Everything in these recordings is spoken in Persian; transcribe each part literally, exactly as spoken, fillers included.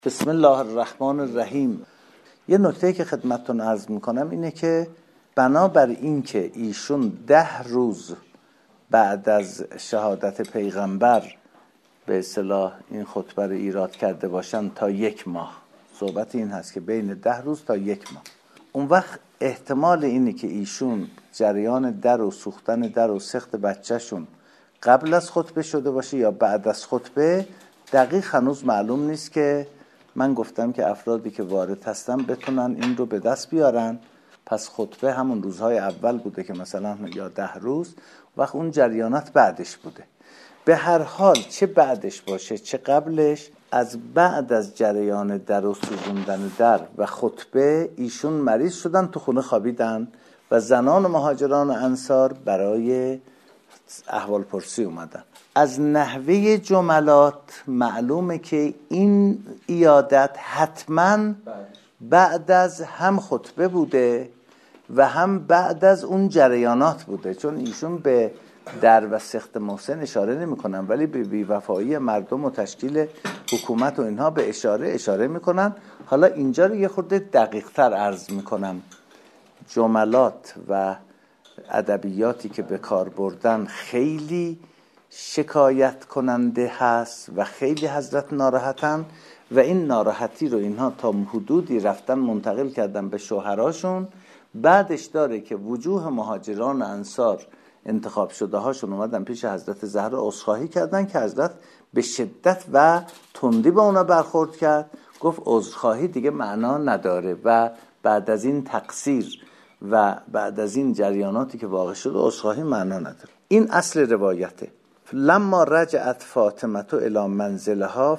بسم الله الرحمن الرحیم. یه نکته که خدمتتون عرض میکنم اینه که بنابر این که ایشون ده روز بعد از شهادت پیغمبر به اصطلاح این خطبه رو ایراد کرده باشن تا یک ماه، صحبت این هست که بین ده روز تا یک ماه، اون وقت احتمال اینه که ایشون جریان در و سوختن در و سخت بچهشون قبل از خطبه شده باشه یا بعد از خطبه دقیق هنوز معلوم نیست. که من گفتم که افرادی که وارد هستن بتونن این رو به دست بیارن، پس خطبه همون روزهای اول بوده که مثلا یا ده روز، وقت اون جریانات بعدش بوده. به هر حال چه بعدش باشه چه قبلش، از بعد از جریان در و سوزوندن در و خطبه ایشون مریض شدن، تو خونه خوابیدن و زنان مهاجران و انصار برای احوال پرسی اومدن. از نحوه جملات معلومه که این عیادت حتما بعد از هم خطبه بوده و هم بعد از اون جریانات بوده، چون ایشون به در و سخت محسن اشاره نمی کنن ولی به بی‌وفایی مردم و تشکیل حکومت و اینها به اشاره اشاره میکنن. حالا اینجا رو یه خورده دقیق تر عرض میکنم. جملات و ادبیاتی که به کار بردن خیلی شکایت کننده هست و خیلی حضرت ناراحتن و این ناراحتی رو اینها تا حدودی رفتن منتقل کردن به شوهراشون. بعدش داره که وجوه مهاجران و انصار انتخاب شده هاشون اومدن پیش حضرت زهرا عذرخواهی کردن که حضرت به شدت و تندی با اونا برخورد کرد، گفت عذرخواهی دیگه معنا نداره و بعد از این تقصیر و بعد از این جریاناتی که واقع شده عذرخواهی معنا نداره. این اصل روایته. لما رجعت فاطمه الی منزلها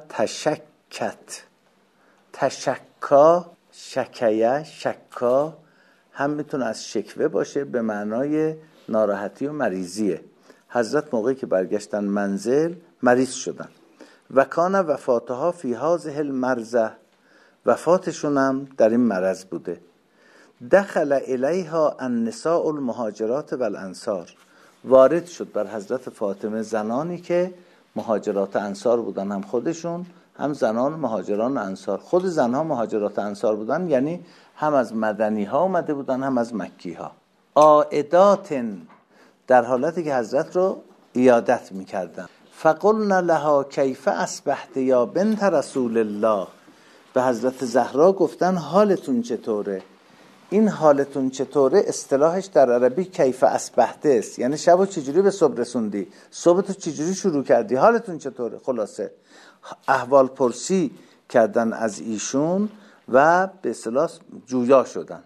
فتشکت. تشکا، شکیه، شکا هم میتونه از شکوه باشه به معنای ناراحتی و مریضیه. حضرت موقعی که برگشتن منزل مریض شدن و کان وفاتها فی هذه المرضه، وفاتشون هم در این مرض بوده. دخل الیها النساء المهاجرات و الانصار، وارد شد بر حضرت فاطمه زنانی که مهاجرات انصار بودن، هم خودشون هم زنان مهاجران انصار. خود زنها مهاجرات انصار بودن، یعنی هم از مدنی ها اومده بودن هم از مکی ها. عائدات، در حالتی که حضرت رو عیادت میکردن. فقلنا لها کیف اصبحت یا بنت رسول الله، به حضرت زهرا گفتن حالتون چطوره؟ این حالتون چطوره اصطلاحش در عربی کیف اصبحته است، یعنی شبو چجوری به صبح رسوندی، صبح تو چجوری شروع کردی، حالتون چطوره. خلاصه احوال پرسی کردن از ایشون و به اصطلاح جویا شدن.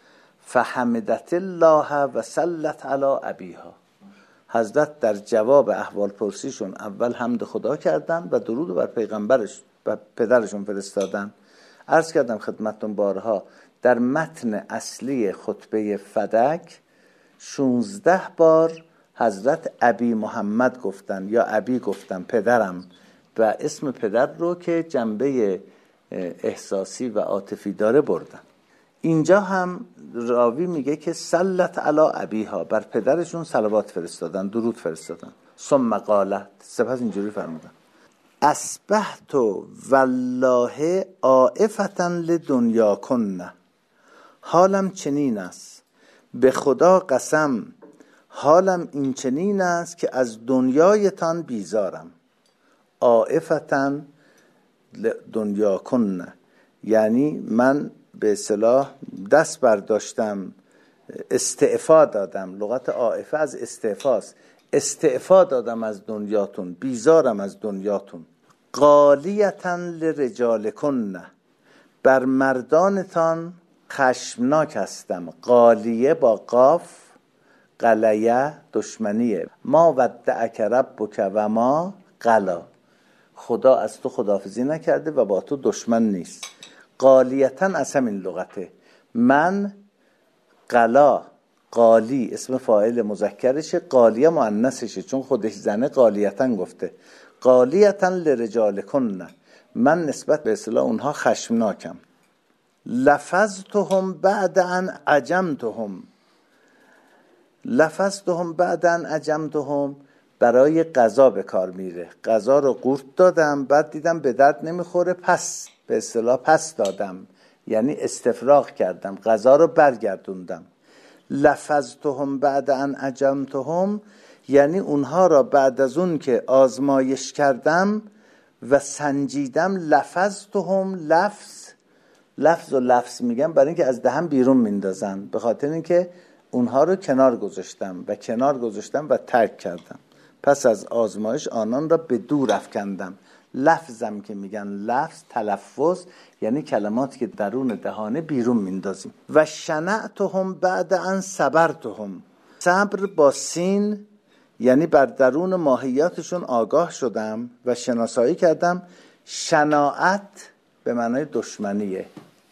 فحمدت الله و صلت علی ابیها، حضرت در جواب احوال پرسیشون اول حمد خدا کردن و درود بر پیغمبرش و پدرشون فرستادن. عرض کردم خدمتتون بارها در متن اصلی خطبه فدک شانزده بار حضرت ابی محمد گفتن یا ابی گفتن، پدرم، و اسم پدر رو که جنبه احساسی و عاطفی داره بردن. اینجا هم راوی میگه که صلت علی ابیها، بر پدرشون صلوات فرستادن، درود فرستادن. ثم قالت، سپس اینجوری فرمودن اصبحت والله عائفة لدنیاکن، حالم چنین است، به خدا قسم حالم این چنین است که از دنیایتان بیزارم. عائفة لدنیاکن یعنی من به اصطلاح دست برداشتم، استعفا دادم. لغت عائفه از استعفاست، استعفا دادم از دنیاتون، بیزارم از دنیاتون. غالیتا لرجالکن، بر مردانتان خشمناک هستم. غالیه با قاف، قلیه دشمنیه. ما ودعک ربک و ما قلا، خدا از تو خداحافظی نکرده و با تو دشمن نیست. غالیتا از همین لغته. من قلا، قالی اسم فاعل مذکرشه، قالیه مؤنثشه چون خودش زنه قالیتا گفته. غالیتا لرجالکن، من نسبت به اصطلاح اونها خشمناکم. لفظتهم بعد ان عجمتهم، لفظتهم بعد ان عجمتهم، برای غذا به کار میره. غذا رو قورت دادم، بعد دیدم به درد نمیخوره، پس به اصطلاح پس دادم، یعنی استفراغ کردم، غذا رو برگردوندم. لفظتهم بعد ان عجمتهم، یعنی اونها را بعد از اون که آزمایش کردم و سنجیدم. لفظتهم، لفظ لفظ و لفظ میگم برای اینکه از دهن بیرون میندازن، به خاطر اینکه اونها رو کنار گذاشتم و کنار گذاشتم و ترک کردم. پس از آزمایش آنان را به دور افکندم. لفظم که میگن لفظ، تلفظ یعنی کلماتی که درون دهانه بیرون میندازیم. و شنعتهم بعد ان صبرتهم، صبر با سین یعنی بر درون ماهیاتشون آگاه شدم و شناسایی کردم. شناعت به معنای دشمنیه.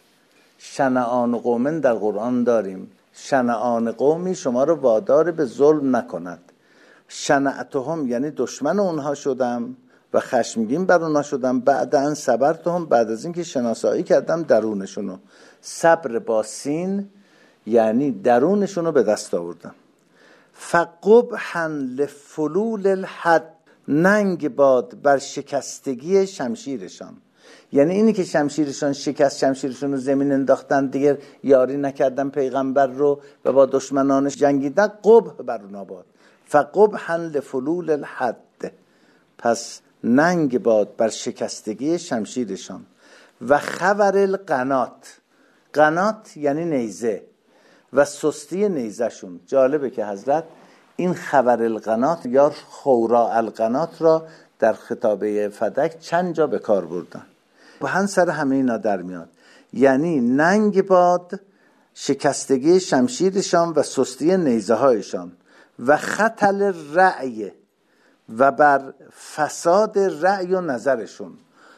شنعان قومن در قرآن داریم، شنعان قومی شما رو وادار به ظلم نکند. شنعتهم یعنی دشمن اونها شدم و خشمگین بر اونها شدم. بعد ان صبرتهم، بعد از اینکه شناسایی کردم درونشونو. صبر با سین یعنی درونشونو به دست آوردم. فقبحا لفلول الحد، ننگ باد بر شکستگی شمشیرشان. یعنی اینی که شمشیرشان شکست، شمشیرشون رو زمین انداختن، دیگر یاری نکردن پیغمبر رو و با دشمنانش جنگیدن، قبح بر اونا باد. فقبحا لفلول الحد، پس ننگ باد بر شکستگی شمشیرشان. و خور القنات، قنات یعنی نیزه و سستی نیزشون. جالبه که حضرت این خور القنات یا خورا القنات را در خطابه فدک چند جا به کار بردن و هم سر همه اینا در میاد. یعنی ننگ باد شکستگی شمشیرشان و سستی نیزه هایشان. و خطل رأی، و بر فساد رأی و نظرشون.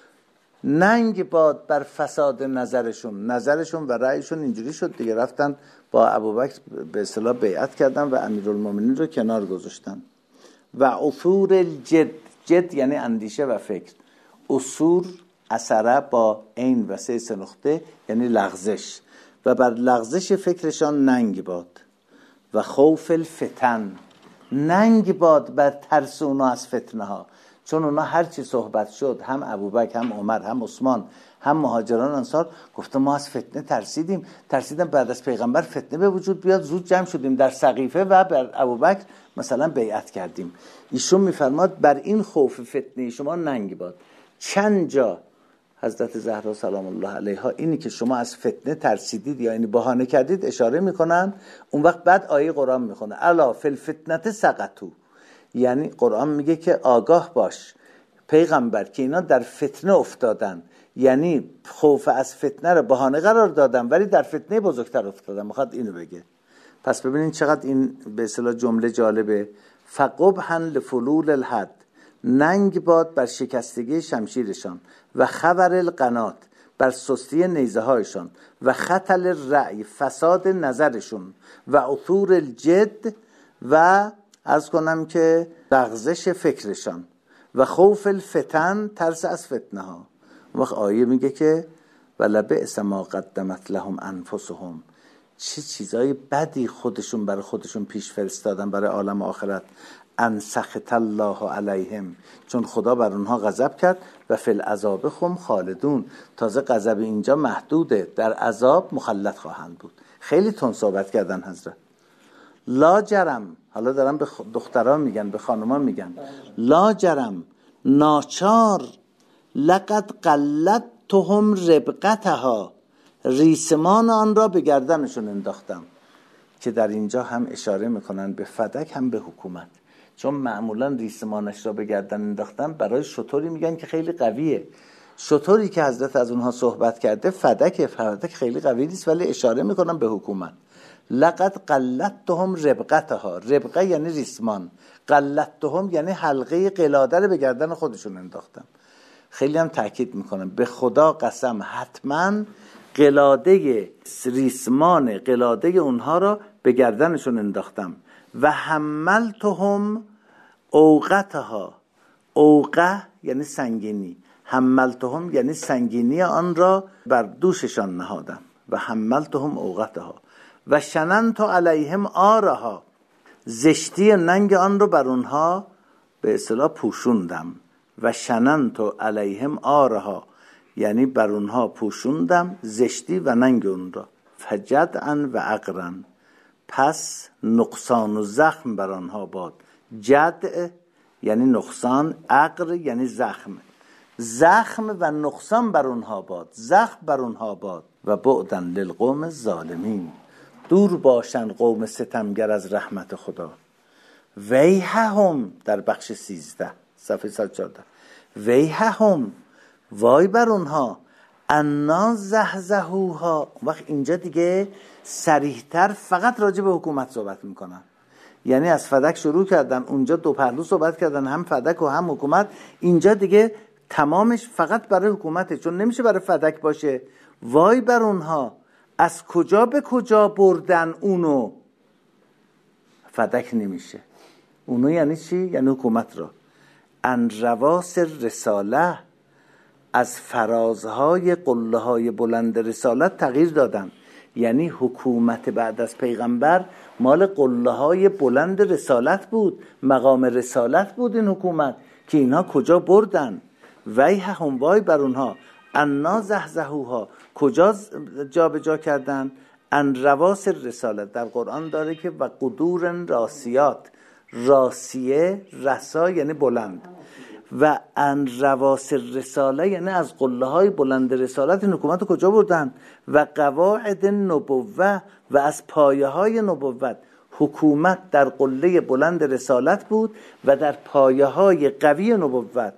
ننگ باد بر فساد نظرشون. نظرشون و رأیشون اینجوری شد دیگه، رفتن با ابوبکر به اصطلاح بیعت کردن و امیرالمومنین رو کنار گذاشتن. و اثور الجد، جد یعنی اندیشه و فکر. اثور اثره با عین و سه سه نقطه یعنی لغزش. و بر لغزش فکرشان ننگ باد. و خوف الفتن، ننگ باد بر ترس اونا از فتنه ها. چون اونا هر چی صحبت شد، هم ابوبکر هم عمر هم عثمان هم مهاجران انصار گفتن ما از فتنه ترسیدیم، ترسیدم بعد از پیغمبر فتنه به وجود بیاد، زود جمع شدیم در سقیفه و بر ابوبکر مثلا بیعت کردیم. ایشون میفرماد بر این خوف فتنه شما ننگ باد. چند جا حضرت زهرا سلام الله علیها اینی که شما از فتنه ترسیدید یا اینی بهانه کردید اشاره میکنن. اون وقت بعد آیه قرآن میخونه الا فی الفتنه سقطوا، یعنی قرآن میگه که آگاه باش پیغمبر که اینا در فتنه افتادن، یعنی خوف از فتنه رو بهانه قرار دادن ولی در فتنه بزرگتر افتادن. میخواد اینو بگه. پس ببینین چقدر این به اصطلاح جمله جالبه. فقبحا لفلول الحد، ننگ باد بر شکستگی شمشیرشان. و خور القنات، بر سستی نیزه هایشان. و خطل الرأی، فساد نظرشون. و اثور الجد، و عرض کنم که لغزش فکرشان. و خوف الفتن، ترس از فتنه ها. وقت آیه میگه که ولبئس ما قدمت لهم انفسهم، چه چیزای بدی خودشون برای خودشون پیش فرستادن برای عالم آخرت. ان سخط الله علیهم، چون خدا بر اونها غضب کرد. و فی العذاب هم خالدون، تازه غضب اینجا محدوده، در عذاب مخلد خواهند بود. خیلی تون صحبت کردن حضرت. لا جرم، حالا دارم به دختران میگن، به خانومان میگن، لا جرم ناچار لقد قلدتهم ربقتها، ریسمان آن را به گردنشون انداختم. که در اینجا هم اشاره میکنن به فدک هم به حکومت، چون معمولا ریسمانش را به گردن انداختن برای شطوری میگن که خیلی قویه. شطوری که حضرت از اونها صحبت کرده فدک، فدک خیلی قوی نیست ولی اشاره میکنن به حکومت. لقد قلدتهم ربقتها، ربقه یعنی ریسمان، قلدتهم یعنی حلقه قلاده رو به گردن خودشون انداختم. خیلی هم تاکید میکنم به خدا قسم حتما قلاده ریسمان قلاده اونها را به گردنشون انداختم. و حملتهم اوقتها، اوقه یعنی سنگینی، حملتهم یعنی سنگینی آن را بر دوششان نهادم. و حملتهم اوقتها و شننت علیهم آرها، زشتی ننگ آن رو بر اونها به اصطلاح پوشوندم. و شننتو علیهم آرها، یعنی بر اونها پوشوندم زشتی و ننگ اون را. فجدعا و عقرن، پس نقصان و زخم بر آنها باد. جدع یعنی نقصان، عقر یعنی زخم. زخم و نقصان بر اونها باد، زخم بر اونها باد. و بعدن للقوم الظالمین، دور باشن قوم ستمگر از رحمت خدا. ویحهم در بخش سیزده صفحه صد و چهارده، ویحهم وای بر اونها، انا زحزحوها. وقت اینجا دیگه صریح‌تر فقط راجع به حکومت صحبت میکنن، یعنی از فدک شروع کردن، اونجا دو پهلو صحبت کردن، هم فدک و هم حکومت. اینجا دیگه تمامش فقط برای حکومته، چون نمیشه برای فدک باشه. وای بر اونها، از کجا به کجا بردن اونو. فدک نمیشه اونو، یعنی چی؟ یعنی حکومت را. ان رواس رساله، از فرازهای قله های بلند رسالت تغییر دادن. یعنی حکومت بعد از پیغمبر مال قله های بلند رسالت بود، مقام رسالت بود این حکومت، که اینها کجا بردن. ویحهم وای بر اونها، انا زحزحوها کجا جا به جا کردن. ان رواس رسالت در قرآن داره که و قدور راسیات، راسیه رسا یعنی بلند، و ان رواس رساله یعنی از قله های بلند رسالت این حکومت کجا بردن. و قواعد نبوه، و از پایه های نبوت. حکومت در قله بلند رسالت بود و در پایه های قوی نبوت.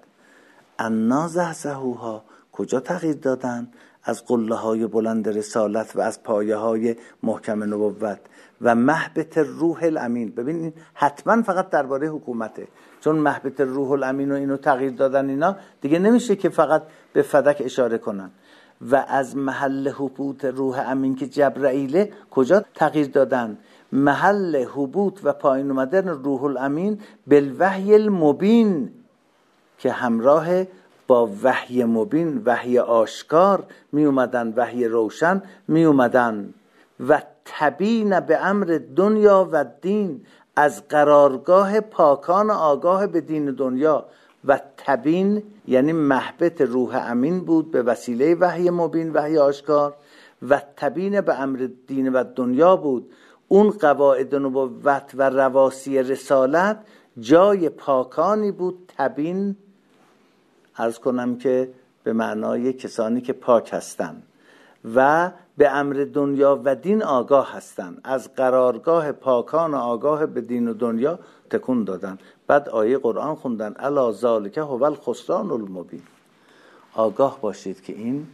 انا زحزحوها کجا تغییر دادن؟ از قله های بلند رسالت و از پایه های محکم نبوت. و محبت روح الامین. ببینید حتما فقط درباره حکومته، چون محبت روح الامین و اینو تغییر دادن، اینا دیگه نمیشه که فقط به فدک اشاره کنن. و از محل حبوط روح امین که جبرائیله کجا تغییر دادن؟ محل حبوط و پایین اومدن روح الامین بالوحی المبین، که همراه با وحی مبین، وحی آشکار می اومدن، وحی روشن می اومدن. و تبین به امر دنیا و دین، از قرارگاه پاکان آگاه به دین دنیا. و تبین یعنی محبت روح امین بود به وسیله وحی مبین، وحی آشکار. و تبین به امر دین و دنیا بود اون قواعد نبوت و رواسی رسالت جای پاکانی بود. تبین عرض کنم که به معنای کسانی که پاک هستند و به امر دنیا و دین آگاه هستند، از قرارگاه پاکان آگاه به دین و دنیا تکون دادن. بعد آیه قرآن خوندن الا ذالک هو الخسران المبین. آگاه باشید که این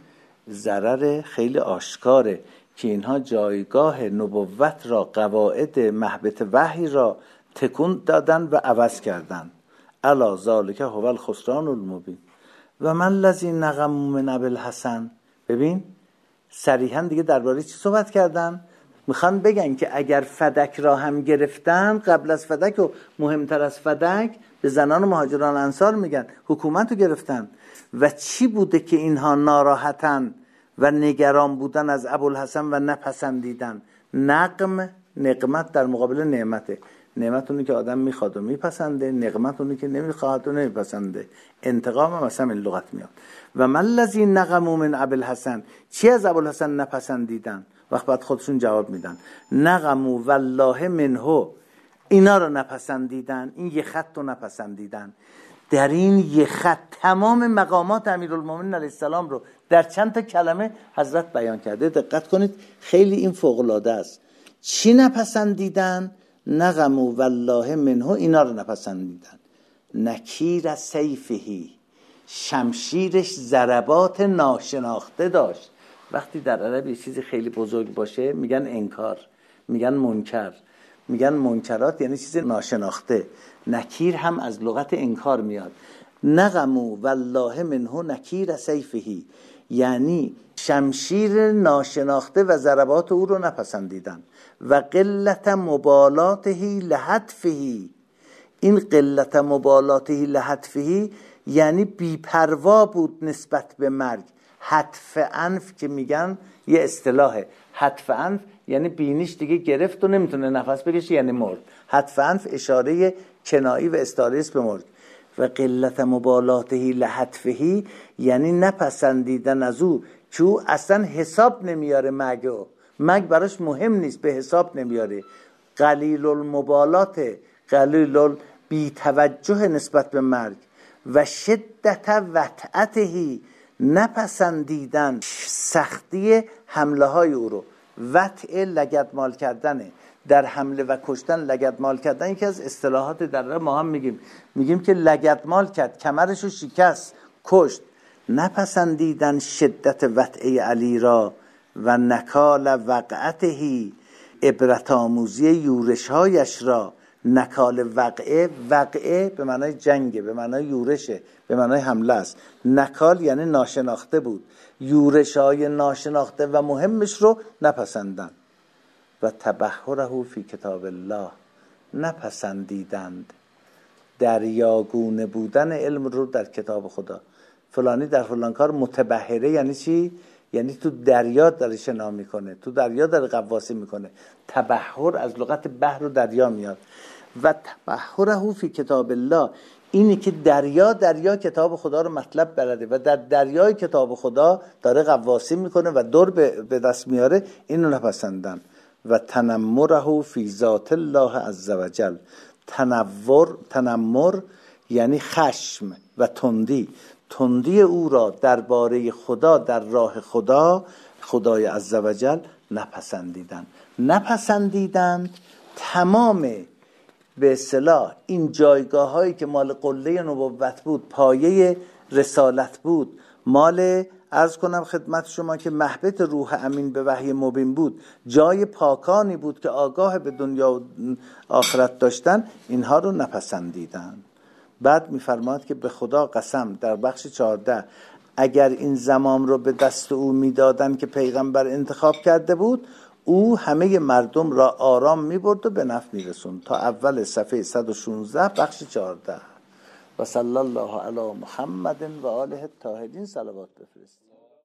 ضرر خیلی آشکاره که اینها جایگاه نبوت را، قواعد محبت وحی را تکون دادن و عوض کردن. الا ذالک هو الخسران المبین. و من الذی نقموا من ابوالحسن. ببین صریحا دیگه درباره چی صحبت کردن؟ میخوان بگن که اگر فدک را هم گرفتن، قبل از فدک و مهمتر از فدک به زنان مهاجران انصار میگن حکومت رو گرفتن. و چی بوده که اینها ناراحتن و نگران بودن از ابوالحسن و نپسندیدن؟ نقم، نقمت در مقابل نعمته. نعمت اونی که آدم میخواد و میپسنده، نقمت اونی که نمیخواد و نمیپسنده. انتقام هم مثلا این لغت میاد. و من الذی نقموا من ابوالحسن، چی از ابوالحسن نپسندیدن؟ وقت بعد خودشون جواب میدن نقموا والله منه، اینا رو نپسندیدن، این یه خط رو نپسندیدن. در این یه خط تمام مقامات امیرالمومنین علیه السلام رو در چند تا کلمه حضرت بیان کرده. دقت کنید خیلی این فوق العاده است. چی نپسندیدن؟ نقموا والله منه، اینا رو نپسندیدن. نکیر سیفهی، شمشیرش ضربات ناشناخته داشت. وقتی در عرب یه چیزی خیلی بزرگ باشه میگن انکار، میگن منکر، میگن منکرات یعنی چیز ناشناخته. نکیر هم از لغت انکار میاد. نقموا والله منه نکیر سیفهی، یعنی شمشیر ناشناخته و ضربات او رو نپسندیدن. و قلت مبالاتهی لحتفهی، این قلت مبالاتهی لحتفهی یعنی بی‌پروا بود نسبت به مرگ. حتف انف که میگن یه اصطلاحه. حتف انف یعنی بینیش دیگه گرفت و نمیتونه نفس بکشه، یعنی مرد. حتف انف اشاره کنایی و استعاره است به مرگ. و قلت مبالاته لحتفهی یعنی نپسندیدن از او که او اصلا حساب نمیاره مرگ مرگ براش مهم نیست، به حساب نمیاره. قلیل المبالات، قلیل بی توجه نسبت به مرگ. و شدت وطأتهی نپسندیدن سختی حمله های او رو. وطع لگدمال کردنه، در حمله و کشتن لگدمال کردن یکی از اصطلاحات در ما هم میگیم میگیم که لگدمال کرد، کمرشو شکست، کشت. نپسندیدن شدت وطع علی را و نکال وقعتهی، عبرت آموزی یورش‌هایش را. نکال وقعه، وقعه به معنای جنگه، به معنای یورشه، به معنای حمله است. نکال یعنی ناشناخته بود، یورش‌های ناشناخته و مهمش رو نپسندن. و تبحره فی کتاب الله، نپسندیدند دریاگونه بودن علم رو در کتاب خدا. فلانی در فلان کار متبحره یعنی چی؟ یعنی تو دریا داره شنا میکنه، تو دریا داره غواصی میکنه. تبحر از لغت بحر و دریا میاد. و تبحره فی کتاب الله، اینی که دریا دریا کتاب خدا رو مطلب بلده و در دریای کتاب خدا داره غواصی میکنه و دور به دست میاره، اینو نپسندن. و تنمره فی ذات الله عز وجل، تنور تنمر یعنی خشم و تندی، تندی او را درباره خدا، در راه خدا، خدای عز وجل نپسندیدن. نپسندیدن تمام به اصطلاح این جایگاه هایی که مال قله نبوت بود، پایه رسالت بود، مال عرض کنم خدمت شما که محبت روح امین به وحی مبین بود، جای پاکانی بود که آگاه به دنیا و آخرت داشتن، اینها رو نپسندیدن. بعد میفرماد که به خدا قسم در بخش چهارده اگر این زمام رو به دست او میدادن که پیغمبر انتخاب کرده بود، او همه مردم را آرام میبرد و به نفع میرسوند. تا اول صفحه صد و شانزده بخش چهارده. و صلی الله علی محمد و آله الطاهرین صلوات بفرست.